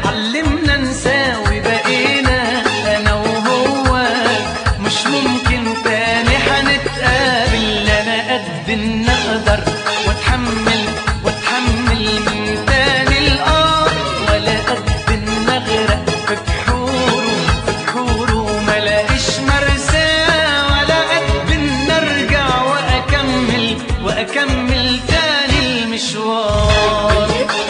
علمنا نساوي بقينا انا وهو، مش ممكن تاني حنتقابل. انا قد ان اقدر واتحمل من تاني القار، ولا قد ان اغرق في بحوره ملاقيش مرساه، ولا قد ان ارجع واكمل تاني المشوار.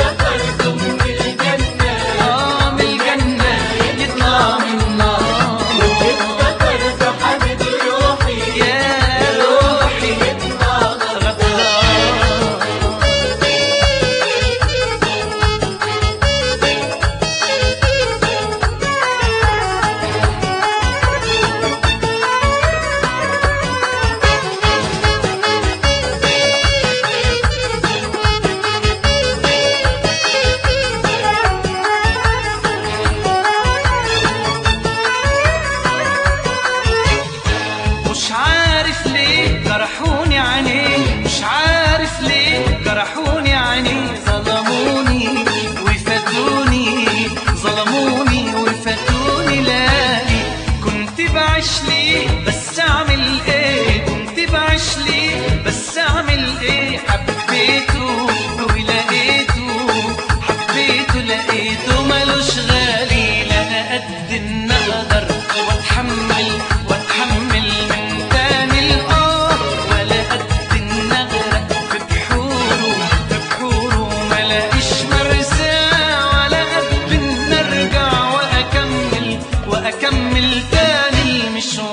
جرحوني عينيه، مش عارف ليه جرحوني عينيه، ظلموني وفاتوني لاقي. كنت بعيش ليه بس اعمل ايه، حبيته لقيته ملوش غالي. لا انا قد ان اقدر واتحمل من تاني القار، ولا قد ان اغرق في بحوره ملاقيش مرساه، ولا قد ان ارجع واكمل تاني المشوار.